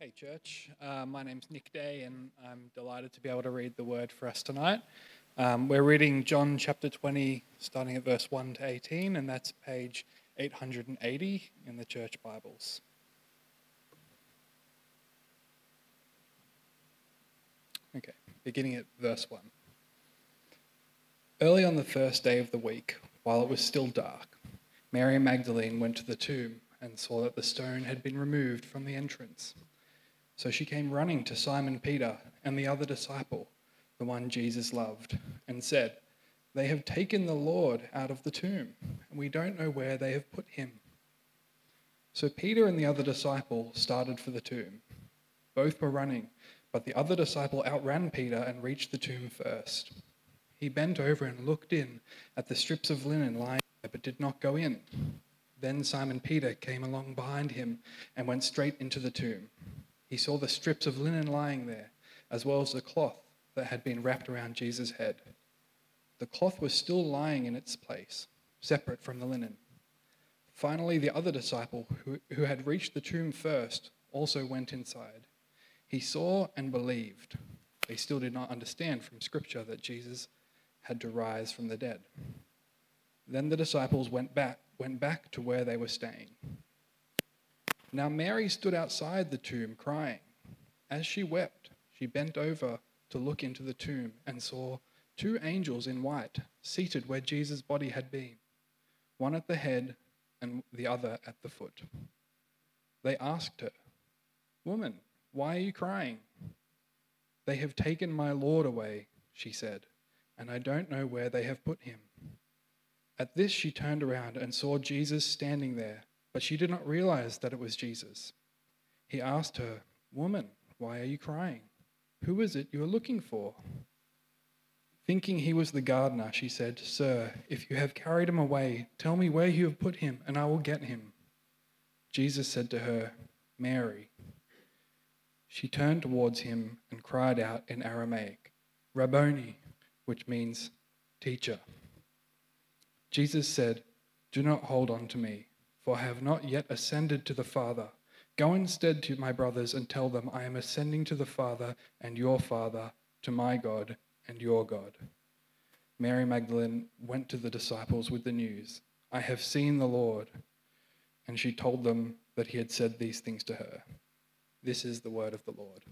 Hey church, my name's Nick Day and I'm delighted to be able to read the word for us tonight. We're reading John chapter 20 starting at verse 1 to 18 and that's page 880 in the church Bibles. Okay, beginning at verse 1. Early on the first day of the week, while it was still dark, Mary Magdalene went to the tomb and saw that the stone had been removed from the entrance. So she came running to Simon Peter and the other disciple, the one Jesus loved, and said, "They have taken the Lord out of the tomb, and we don't know where they have put him." So Peter and the other disciple started for the tomb. Both were running, but the other disciple outran Peter and reached the tomb first. He bent over and looked in at the strips of linen lying there, but did not go in. Then Simon Peter came along behind him and went straight into the tomb. He saw the strips of linen lying there, as well as the cloth that had been wrapped around Jesus' head. The cloth was still lying in its place, separate from the linen. Finally, the other disciple, who had reached the tomb first, also went inside. He saw and believed. They still did not understand from Scripture that Jesus had to rise from the dead. Then the disciples went back to where they were staying. Now Mary stood outside the tomb crying. As she wept, she bent over to look into the tomb and saw two angels in white seated where Jesus' body had been, one at the head and the other at the foot. They asked her, "Woman, why are you crying?" "They have taken my Lord away," she said, "and I don't know where they have put him." At this she turned around and saw Jesus standing there, but she did not realize that it was Jesus. He asked her, "Woman, why are you crying? Who is it you are looking for?" Thinking he was the gardener, she said, "Sir, if you have carried him away, tell me where you have put him, and I will get him." Jesus said to her, "Mary." She turned towards him and cried out in Aramaic, "Rabboni," which means teacher. Jesus said, "Do not hold on to me, for I have not yet ascended to the Father. Go instead to my brothers and tell them I am ascending to the Father and your Father, to my God and your God." Mary Magdalene went to the disciples with the news, "I have seen the Lord." And she told them that he had said these things to her. This is the word of the Lord.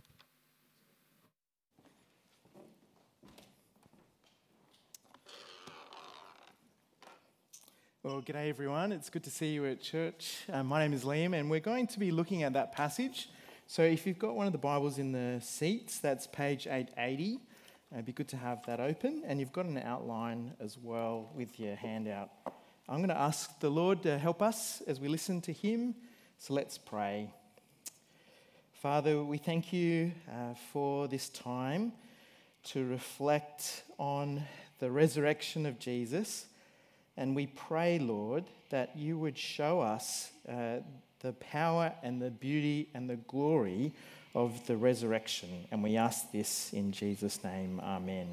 Well, g'day everyone. It's good to see you at church. My name is Liam, and we're going to be looking at that passage. So if you've got one of the Bibles in the seats, that's page 880. It'd be good to have that open, and you've got an outline as well with your handout. I'm going to ask the Lord to help us as we listen to him, so let's pray. Father, we thank you for this time to reflect on the resurrection of Jesus. And we pray, Lord, that you would show us the power and the beauty and the glory of the resurrection. And we ask this in Jesus' name. Amen.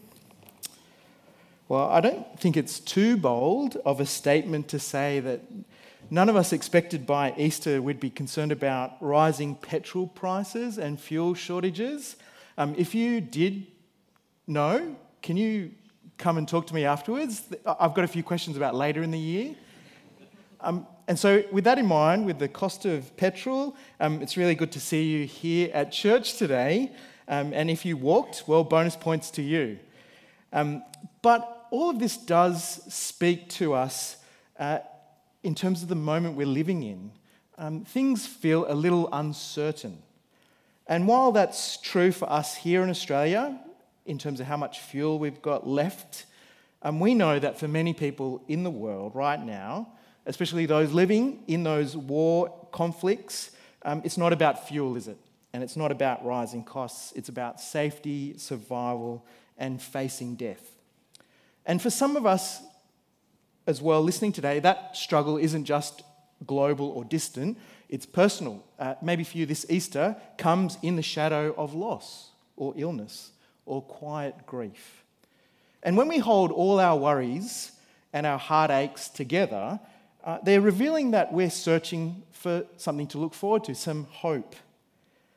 Well, I don't think it's too bold of a statement to say that none of us expected by Easter we'd be concerned about rising petrol prices and fuel shortages. If you did know, can you come and talk to me afterwards? I've got a few questions about later in the year. And so with that in mind, with the cost of petrol, it's really good to see you here at church today. And if you walked, well, bonus points to you. But all of this does speak to us in terms of the moment we're living in. Things feel a little uncertain. And while that's true for us here in Australia, in terms of how much fuel we've got left, we know that for many people in the world right now, especially those living in those war conflicts, it's not about fuel, is it? And it's not about rising costs. It's about safety, survival, and facing death. And for some of us as well listening today, that struggle isn't just global or distant, it's personal. Maybe for you this Easter comes in the shadow of loss or illness or quiet grief. And when we hold all our worries and our heartaches together, they're revealing that we're searching for something to look forward to, some hope.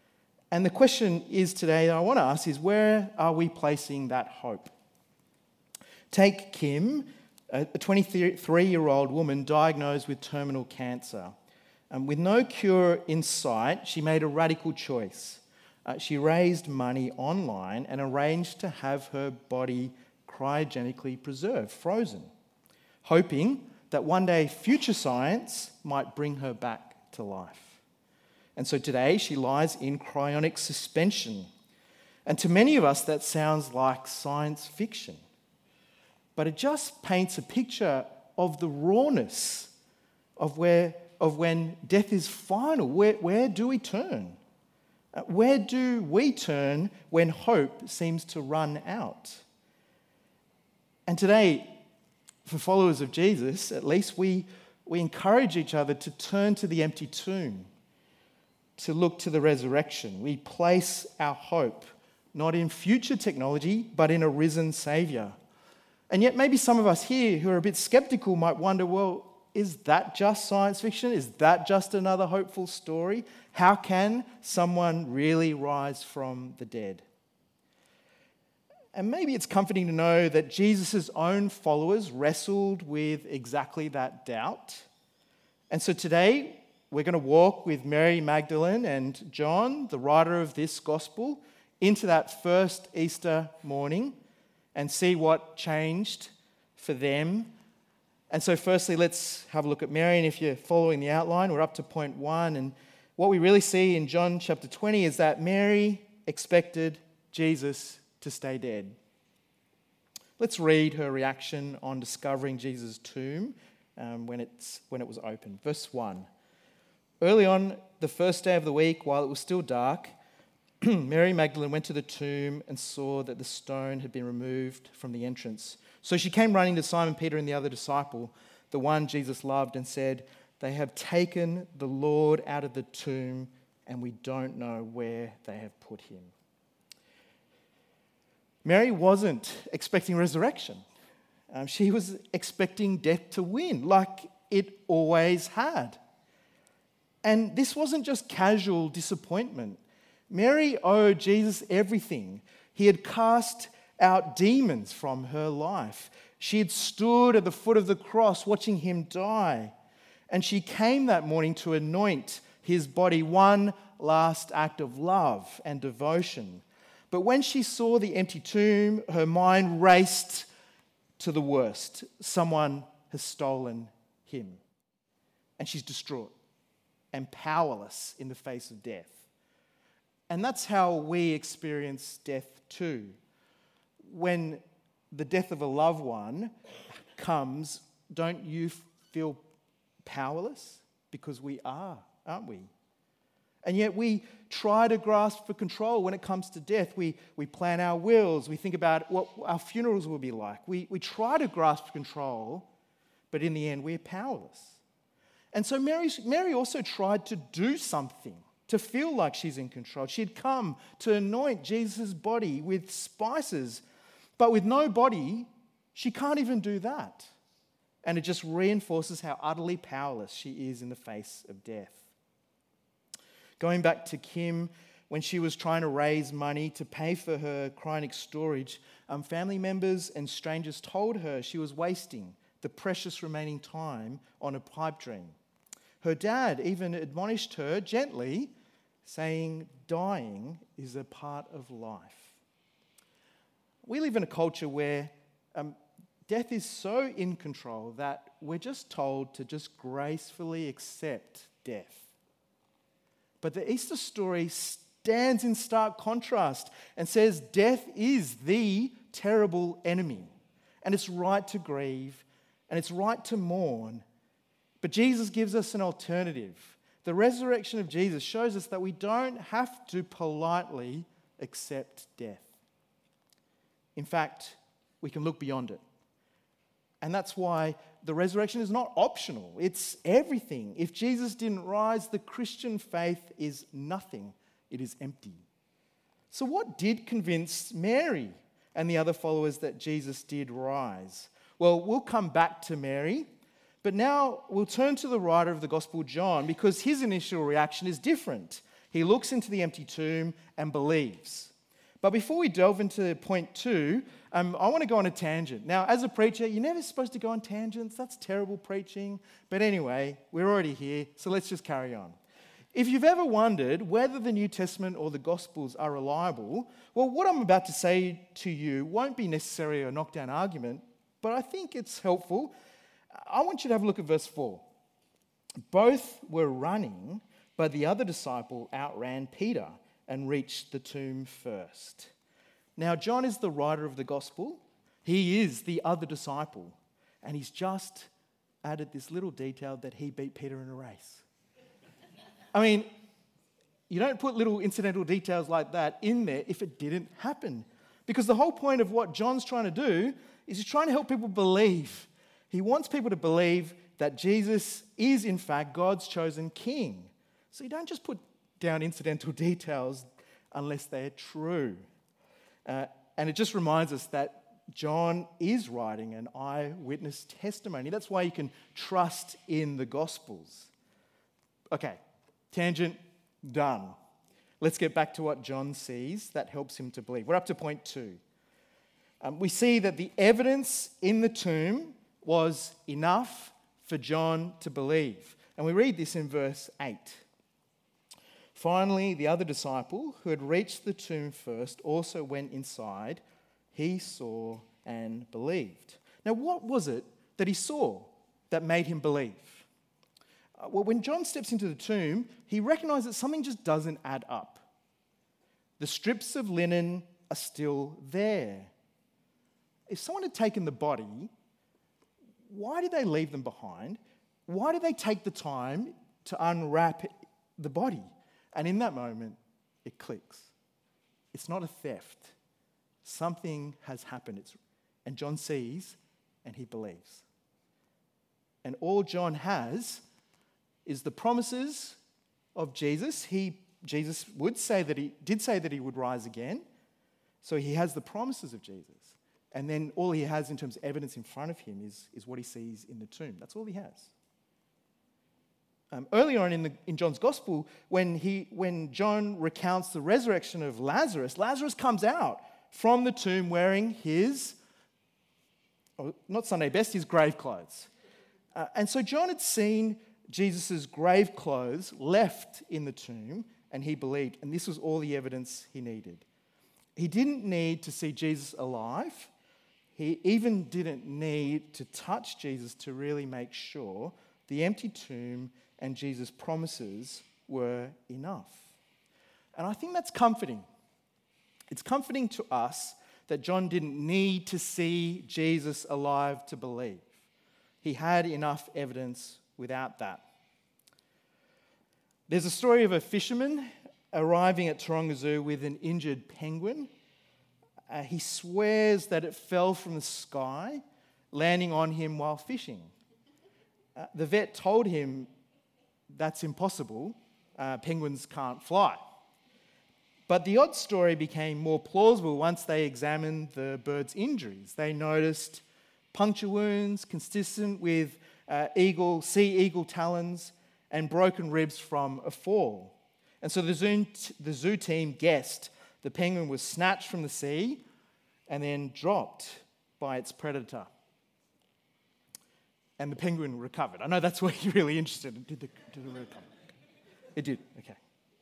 And the question is today that I want to ask is, where are we placing that hope? Take Kim, a 23-year-old woman diagnosed with terminal cancer. With no cure in sight, she made a radical choice. She raised money online and arranged to have her body cryogenically preserved, frozen, hoping that one day future science might bring her back to life. And so today she lies in cryonic suspension. And to many of us, that sounds like science fiction. But it just paints a picture of the rawness of when death is final. Where do we turn? Where do we turn when hope seems to run out? And today, for followers of Jesus, at least we encourage each other to turn to the empty tomb, to look to the resurrection. We place our hope not in future technology, but in a risen Saviour. And yet maybe some of us here who are a bit skeptical might wonder, well, is that just science fiction? Is that just another hopeful story? How can someone really rise from the dead? And maybe it's comforting to know that Jesus' own followers wrestled with exactly that doubt. And so today, we're going to walk with Mary Magdalene and John, the writer of this gospel, into that first Easter morning and see what changed for them. And so firstly, let's have a look at Mary. And if you're following the outline, we're up to point 1. And what we really see in John chapter 20 is that Mary expected Jesus to stay dead. Let's read her reaction on discovering Jesus' tomb when it was open. Verse 1. Early on the first day of the week, while it was still dark, Mary Magdalene went to the tomb and saw that the stone had been removed from the entrance. So she came running to Simon Peter and the other disciple, the one Jesus loved, and said, "They have taken the Lord out of the tomb, and we don't know where they have put him." Mary wasn't expecting resurrection. She was expecting death to win, like it always had. And this wasn't just casual disappointment. Mary owed Jesus everything. He had cast out demons from her life. She had stood at the foot of the cross watching him die. And she came that morning to anoint his body, one last act of love and devotion. But when she saw the empty tomb, her mind raced to the worst. Someone has stolen him. And she's distraught and powerless in the face of death. And that's how we experience death too. When the death of a loved one comes, don't you feel powerless? Because we are, aren't we? And yet we try to grasp for control when it comes to death. We plan our wills. We think about what our funerals will be like. We try to grasp control, but in the end, we're powerless. And so Mary also tried to do something, to feel like she's in control. She had come to anoint Jesus' body with spices, but with no body, she can't even do that. And it just reinforces how utterly powerless she is in the face of death. Going back to Kim, when she was trying to raise money to pay for her cryonic storage, family members and strangers told her she was wasting the precious remaining time on a pipe dream. Her dad even admonished her gently, saying, dying is a part of life. We live in a culture where death is so in control that we're just told to just gracefully accept death. But the Easter story stands in stark contrast and says death is the terrible enemy. And it's right to grieve and it's right to mourn. But Jesus gives us an alternative. The resurrection of Jesus shows us that we don't have to politely accept death. In fact, we can look beyond it. And that's why the resurrection is not optional. It's everything. If Jesus didn't rise, the Christian faith is nothing. It is empty. So what did convince Mary and the other followers that Jesus did rise? Well, we'll come back to Mary, but now we'll turn to the writer of the Gospel, John, because his initial reaction is different. He looks into the empty tomb and believes. But before we delve into point 2, I want to go on a tangent. Now, as a preacher, you're never supposed to go on tangents. That's terrible preaching. But anyway, we're already here, so let's just carry on. If you've ever wondered whether the New Testament or the Gospels are reliable, well, what I'm about to say to you won't be necessarily a knockdown argument, but I think it's helpful. I want you to have a look at verse 4. Both were running, but the other disciple outran Peter and reached the tomb first. Now, John is the writer of the Gospel. He is the other disciple, and he's just added this little detail that he beat Peter in a race. I mean, you don't put little incidental details like that in there if it didn't happen. Because the whole point of what John's trying to do is he's trying to help people believe. He wants people to believe that Jesus is, in fact, God's chosen king. So you don't just put down incidental details unless they're true. And it just reminds us that John is writing an eyewitness testimony. That's why you can trust in the Gospels. Okay, tangent done. Let's get back to what John sees that helps him to believe. We're up to point 2. We see that the evidence in the tomb was enough for John to believe. And we read this in verse 8. Finally, the other disciple who had reached the tomb first also went inside. He saw and believed. Now, what was it that he saw that made him believe? Well, when John steps into the tomb, he recognizes that something just doesn't add up. The strips of linen are still there. If someone had taken the body, why did they leave them behind? Why did they take the time to unwrap the body? And in that moment, it clicks. It's not a theft. Something has happened. And John sees and he believes. And all John has is the promises of Jesus. Jesus did say that he would rise again. So he has the promises of Jesus. And then all he has in terms of evidence in front of him is what he sees in the tomb. That's all he has. Earlier on in John's Gospel, when John recounts the resurrection of Lazarus comes out from the tomb wearing his, not Sunday best, his grave clothes. And so John had seen Jesus' grave clothes left in the tomb, and he believed. And this was all the evidence he needed. He didn't need to see Jesus alive. He even didn't need to touch Jesus to really make sure the empty tomb and Jesus' promises were enough. And I think that's comforting. It's comforting to us that John didn't need to see Jesus alive to believe. He had enough evidence without that. There's a story of a fisherman arriving at Taronga Zoo with an injured penguin. He swears that it fell from the sky, landing on him while fishing. The vet told him that's impossible. Penguins can't fly. But the odd story became more plausible once they examined the bird's injuries. They noticed puncture wounds consistent with sea eagle talons and broken ribs from a fall. And so the zoo team guessed the penguin was snatched from the sea and then dropped by its predator. And the penguin recovered. I know that's where you're really interested in. Did it recover? It did, okay.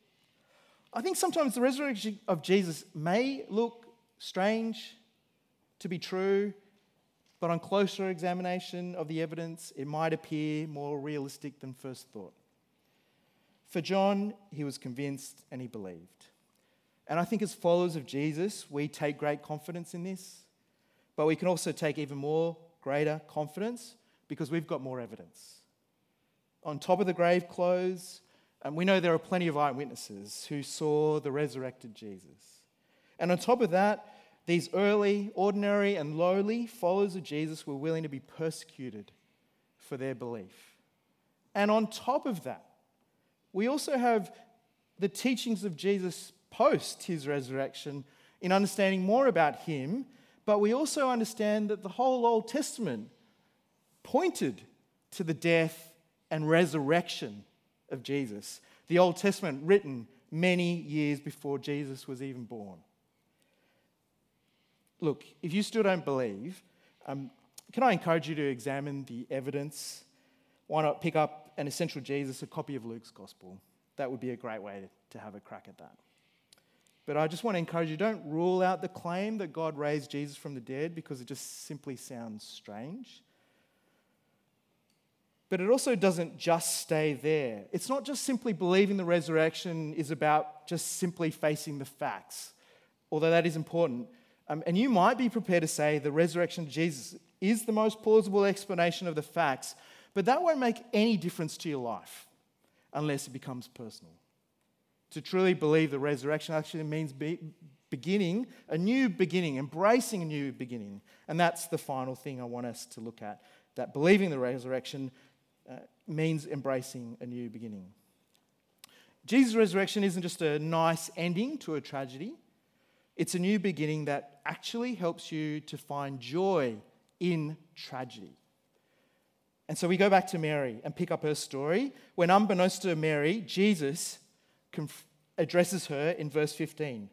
I think sometimes the resurrection of Jesus may look strange to be true, but on closer examination of the evidence, it might appear more realistic than first thought. For John, he was convinced and he believed. And I think as followers of Jesus, we take great confidence in this, but we can also take even more greater confidence because we've got more evidence. On top of the grave clothes, we know there are plenty of eyewitnesses who saw the resurrected Jesus. And on top of that, these early, ordinary, and lowly followers of Jesus were willing to be persecuted for their belief. And on top of that, we also have the teachings of Jesus post his resurrection in understanding more about him, but we also understand that the whole Old Testament pointed to the death and resurrection of Jesus. The Old Testament written many years before Jesus was even born. Look, if you still don't believe, can I encourage you to examine the evidence? Why not pick up an Essential Jesus, a copy of Luke's Gospel? That would be a great way to have a crack at that. But I just want to encourage you, don't rule out the claim that God raised Jesus from the dead because it just simply sounds strange. But it also doesn't just stay there. It's not just simply believing the resurrection is about just simply facing the facts, although that is important. And you might be prepared to say the resurrection of Jesus is the most plausible explanation of the facts, but that won't make any difference to your life unless it becomes personal. To truly believe the resurrection actually means beginning a new beginning, embracing a new beginning. And that's the final thing I want us to look at, that believing the resurrection means embracing a new beginning. Jesus' resurrection isn't just a nice ending to a tragedy. It's a new beginning that actually helps you to find joy in tragedy. And so we go back to Mary and pick up her story. When unbeknownst to Mary, Jesus addresses her in verse 15.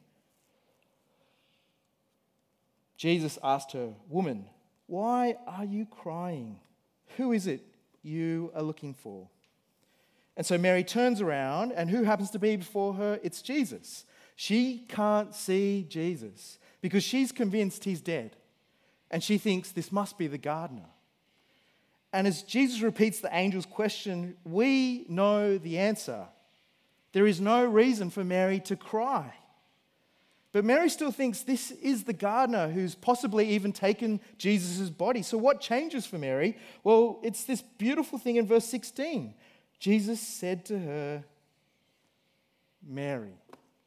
Jesus asked her, "Woman, why are you crying? Who is it you are looking for?" And so Mary turns around, and who happens to be before her? It's Jesus. She can't see Jesus because she's convinced he's dead. And she thinks this must be the gardener. And as Jesus repeats the angel's question, we know the answer. There is no reason for Mary to cry. But Mary still thinks this is the gardener who's possibly even taken Jesus' body. So what changes for Mary? Well, it's this beautiful thing in verse 16. Jesus said to her, "Mary."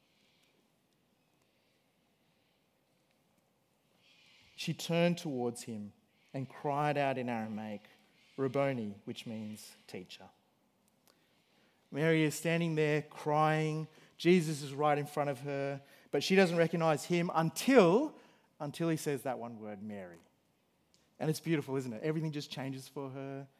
She turned towards him and cried out in Aramaic, "Rabboni," which means teacher. Mary is standing there crying. Jesus is right in front of her, but she doesn't recognize him until he says that one word, Mary. And it's beautiful, isn't it? Everything just changes for her.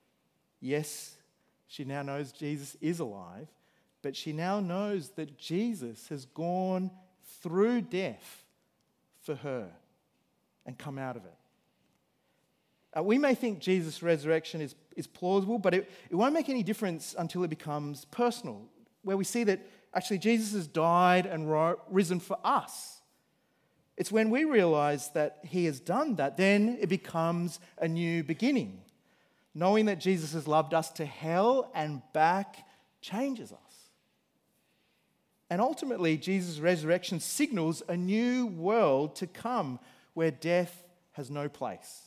Yes, she now knows Jesus is alive, but she now knows that Jesus has gone through death for her and come out of it. We may think Jesus' resurrection is plausible, but it won't make any difference until it becomes personal, where we see that actually Jesus has died and risen for us. It's when we realize that he has done that, then it becomes a new beginning. Knowing that Jesus has loved us to hell and back changes us. And ultimately, Jesus' resurrection signals a new world to come where death has no place.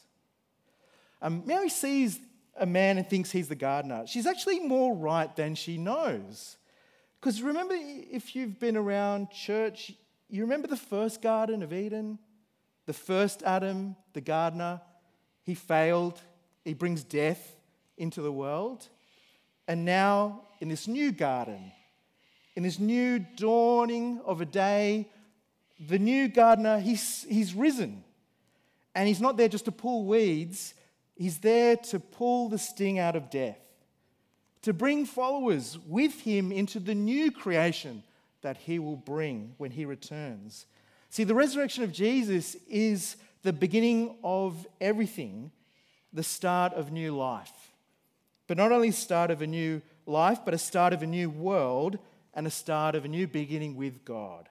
Mary sees a man and thinks he's the gardener. She's actually more right than she knows. Because remember, if you've been around church, you remember the first Garden of Eden? The first Adam, the gardener, he failed. He brings death into the world. And now, in this new garden, in this new dawning of a day, the new gardener, he's risen. And he's not there just to pull weeds. He's there to pull the sting out of death, to bring followers with him into the new creation that he will bring when he returns. See, the resurrection of Jesus is the beginning of everything, the start of new life. But not only the start of a new life, but a start of a new world and a start of a new beginning with God.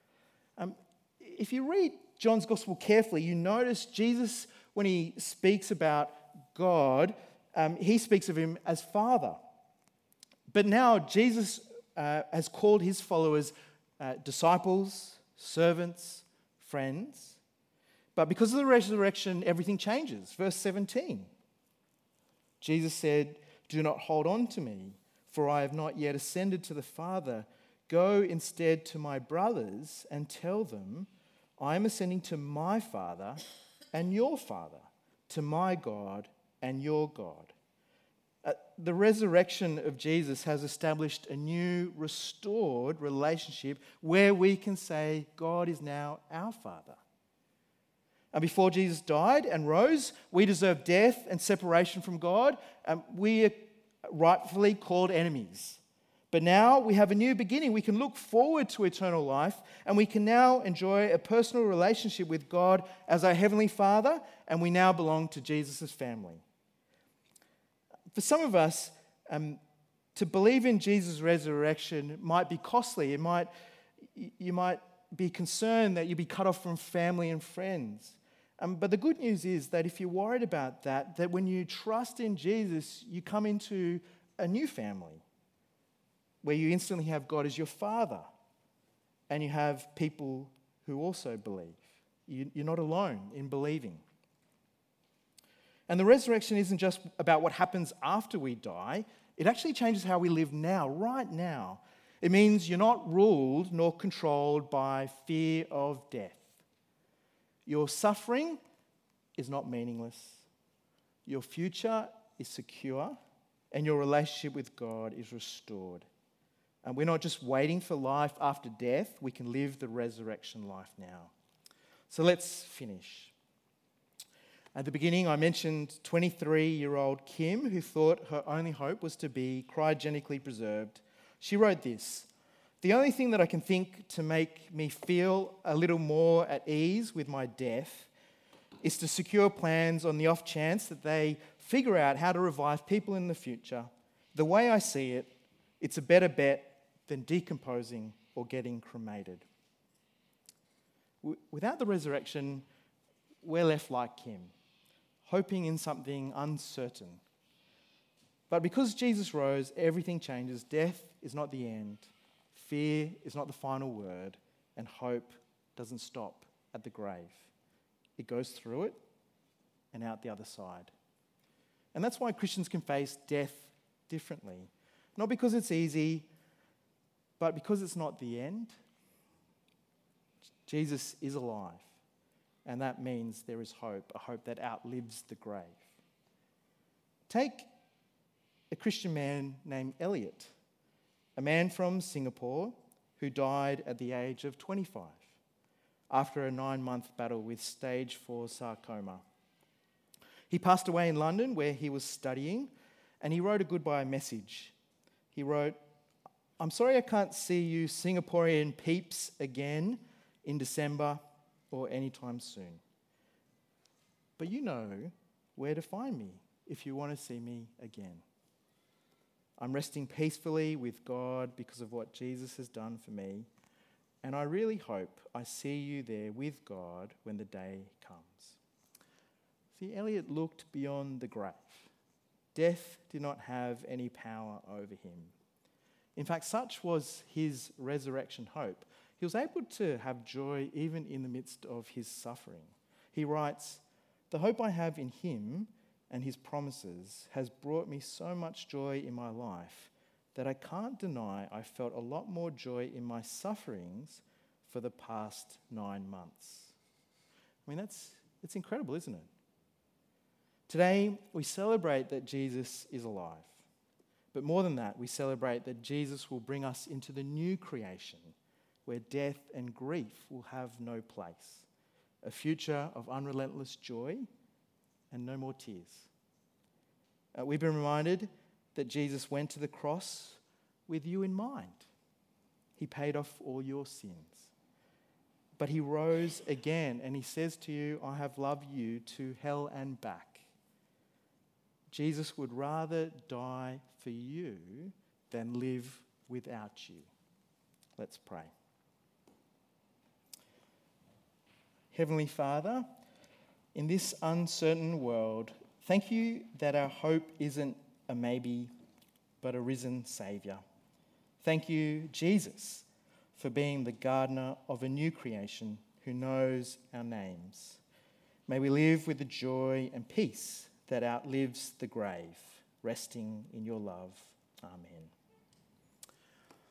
If you read John's Gospel carefully, you notice Jesus, when he speaks about God, he speaks of him as Father. But now Jesus has called his followers disciples, servants, friends. But because of the resurrection, everything changes. Verse 17. Jesus said, "Do not hold on to me, for I have not yet ascended to the Father. Go instead to my brothers and tell them, I am ascending to my Father and your Father, to my God and your God." The resurrection of Jesus has established a new, restored relationship where we can say God is now our Father. And before Jesus died and rose, we deserved death and separation from God. We are rightfully called enemies. But now we have a new beginning. We can look forward to eternal life, and we can now enjoy a personal relationship with God as our Heavenly Father, and we now belong to Jesus' family. For some of us, to believe in Jesus' resurrection might be costly. You might be concerned that you'll be cut off from family and friends. But the good news is that if you're worried about that when you trust in Jesus, you come into a new family where you instantly have God as your Father and you have people who also believe. You're not alone in believing. And the resurrection isn't just about what happens after we die. It actually changes how we live now, right now. It means you're not ruled nor controlled by fear of death. Your suffering is not meaningless. Your future is secure, and your relationship with God is restored. And we're not just waiting for life after death. We can live the resurrection life now. So let's finish. At the beginning, I mentioned 23-year-old Kim, who thought her only hope was to be cryogenically preserved. She wrote this: "The only thing that I can think to make me feel a little more at ease with my death is to secure plans on the off chance that they figure out how to revive people in the future. The way I see it, it's a better bet than decomposing or getting cremated." Without the resurrection, we're left like Kim, hoping in something uncertain. But because Jesus rose, everything changes. Death is not the end. Fear is not the final word. And hope doesn't stop at the grave. It goes through it and out the other side. And that's why Christians can face death differently. Not because it's easy, but because it's not the end. Jesus is alive. And that means there is hope, a hope that outlives the grave. Take a Christian man named Elliot, a man from Singapore who died at the age of 25 after a 9-month battle with stage 4 sarcoma. He passed away in London where he was studying, and he wrote a goodbye message. He wrote, "I'm sorry I can't see you Singaporean peeps again in December or anytime soon. But you know where to find me if you want to see me again. I'm resting peacefully with God because of what Jesus has done for me, and I really hope I see you there with God when the day comes." See, Elliot looked beyond the grave. Death did not have any power over him. In fact, such was his resurrection hope. He was able to have joy even in the midst of his suffering. He writes, "The hope I have in him and his promises has brought me so much joy in my life that I can't deny I felt a lot more joy in my sufferings for the past 9 months." I mean, it's incredible, isn't it? Today, we celebrate that Jesus is alive. But more than that, we celebrate that Jesus will bring us into the new creation where death and grief will have no place, a future of unrelentless joy and no more tears. We've been reminded that Jesus went to the cross with you in mind. He paid off all your sins. But he rose again and he says to you, "I have loved you to hell and back." Jesus would rather die for you than live without you. Let's pray. Heavenly Father, in this uncertain world, thank you that our hope isn't a maybe, but a risen Saviour. Thank you, Jesus, for being the gardener of a new creation who knows our names. May we live with the joy and peace that outlives the grave, resting in your love. Amen.